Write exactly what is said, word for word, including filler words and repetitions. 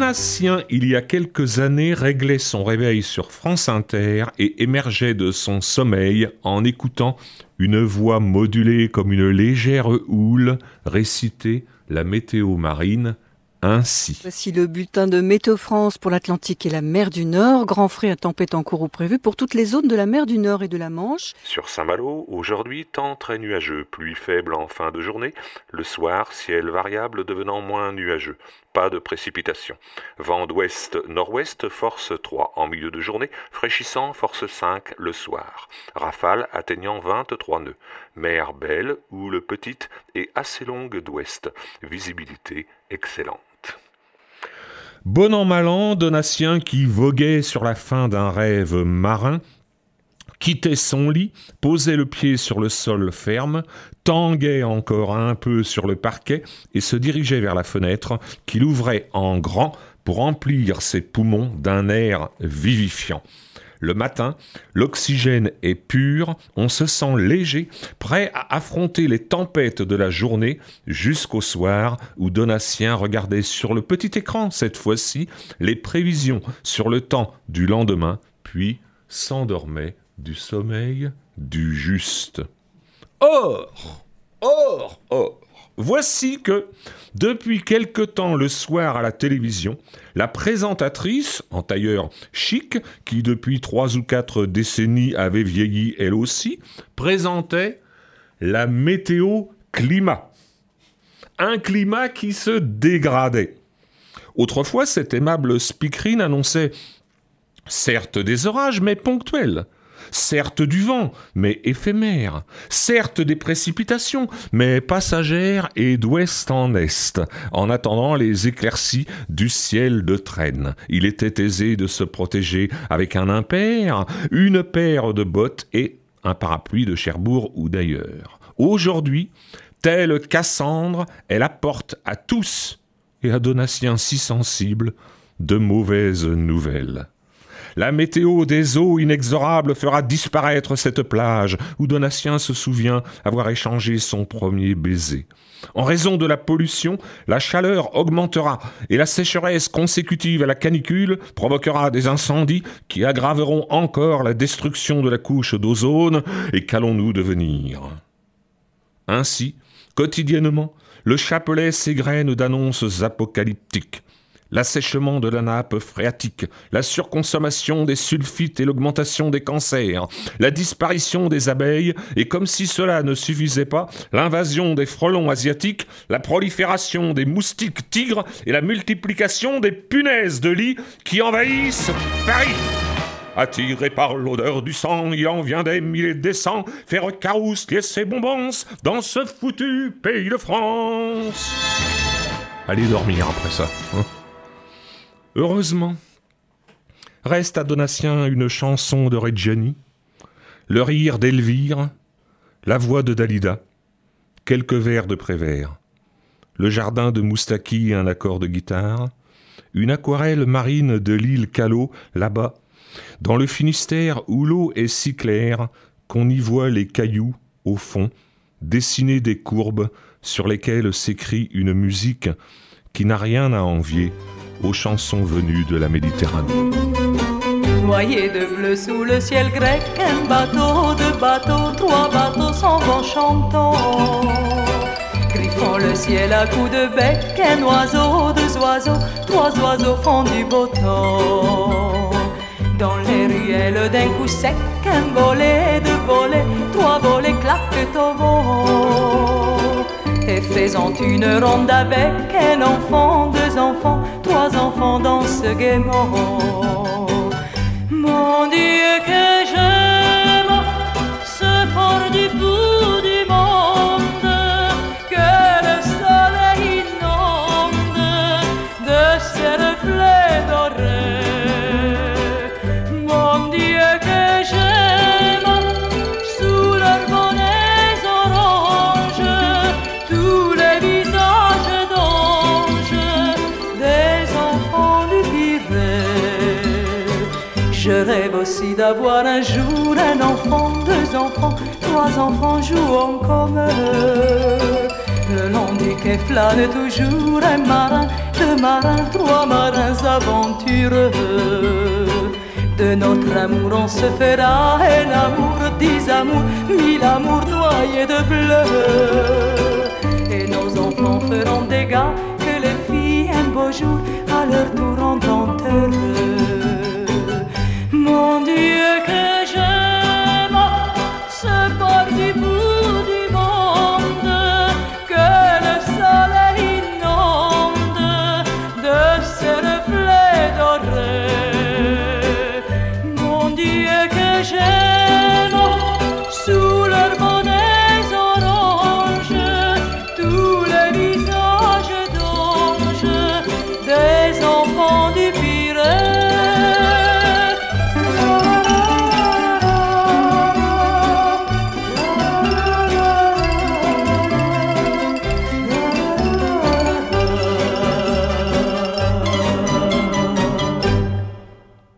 Donatien, il y a quelques années, réglait son réveil sur France Inter et émergeait de son sommeil en écoutant une voix modulée comme une légère houle réciter la météo marine ainsi. Voici le bulletin de Météo France pour l'Atlantique et la mer du Nord. Grand frais à tempête en cours ou prévu pour toutes les zones de la mer du Nord et de la Manche. Sur Saint-Malo, aujourd'hui, temps très nuageux, pluie faible en fin de journée. Le soir, ciel variable devenant moins nuageux. Pas de précipitations. Vent d'ouest-nord-ouest, force trois en milieu de journée, fraîchissant, force cinq le soir. Rafale atteignant vingt-trois nœuds. Mer belle, houle petite et assez longue d'ouest. Visibilité excellente. Bon an mal an, Donatien qui voguait sur la fin d'un rêve marin, quittait son lit, posait le pied sur le sol ferme, tanguait encore un peu sur le parquet et se dirigeait vers la fenêtre qu'il ouvrait en grand pour remplir ses poumons d'un air vivifiant. Le matin, l'oxygène est pur, on se sent léger, prêt à affronter les tempêtes de la journée jusqu'au soir où Donatien regardait sur le petit écran, cette fois-ci, les prévisions sur le temps du lendemain, puis s'endormait du sommeil du juste. Or, or, or, voici que, depuis quelque temps le soir à la télévision, la présentatrice, en tailleur chic, qui depuis trois ou quatre décennies avait vieilli elle aussi, présentait la météo climat. Un climat qui se dégradait. Autrefois, cette aimable speakerine annonçait certes des orages, mais ponctuels. Certes du vent, mais éphémère. Certes des précipitations, mais passagères et d'ouest en est, en attendant les éclaircies du ciel de traîne. Il était aisé de se protéger avec un impair, une paire de bottes et un parapluie de Cherbourg ou d'ailleurs. Aujourd'hui, telle Cassandre, elle apporte à tous, et à Donatien si sensible, de mauvaises nouvelles. La météo des eaux inexorables fera disparaître cette plage où Donatien se souvient avoir échangé son premier baiser. En raison de la pollution, la chaleur augmentera et la sécheresse consécutive à la canicule provoquera des incendies qui aggraveront encore la destruction de la couche d'ozone. Et qu'allons-nous devenir ? Ainsi, quotidiennement, le chapelet s'égrène d'annonces apocalyptiques. L'assèchement de la nappe phréatique, la surconsommation des sulfites et l'augmentation des cancers, la disparition des abeilles et, comme si cela ne suffisait pas, l'invasion des frelons asiatiques, la prolifération des moustiques tigres et la multiplication des punaises de lit qui envahissent Paris. Attiré par l'odeur du sang, il en vient des milliers des cents faire carousler ses bonbons dans ce foutu pays de France. Allez dormir après ça, hein. Heureusement, reste à Donatien une chanson de Reggiani, le rire d'Elvire, la voix de Dalida, quelques vers de Prévert, le jardin de Moustaki et un accord de guitare, une aquarelle marine de l'île Callot, là-bas, dans le Finistère où l'eau est si claire qu'on y voit les cailloux, au fond, dessiner des courbes sur lesquelles s'écrit une musique qui n'a rien à envier aux chansons venues de la Méditerranée. Noyé de bleu sous le ciel grec, un bateau, deux bateaux, trois bateaux s'en vont chantant. Griffant le ciel à coups de bec, un oiseau, deux oiseaux, trois oiseaux font du beau temps. Dans les ruelles d'un coup sec, un volet, deux volets, trois volets claquent au vent. Et faisant une ronde avec un enfant, deux enfants, trois enfants dansent gaiement. Mon Dieu que j'aime ce port du bout du monde, que le soleil inonde de ses reflets dorés. Mon Dieu que j'aime sous leurs bonnets oranges, tous les visages d'anges des enfants du Pirée. Je rêve aussi d'avoir un jour un enfant, deux enfants, trois enfants jouant comme eux. Le long du quai flâne toujours un marin, deux marins, trois marins aventureux. De notre amour on se fera un amour, dix amours, mille amours noyés de bleu. Et nos enfants feront des gars que les filles un beau jour à leur tour rendront heureux.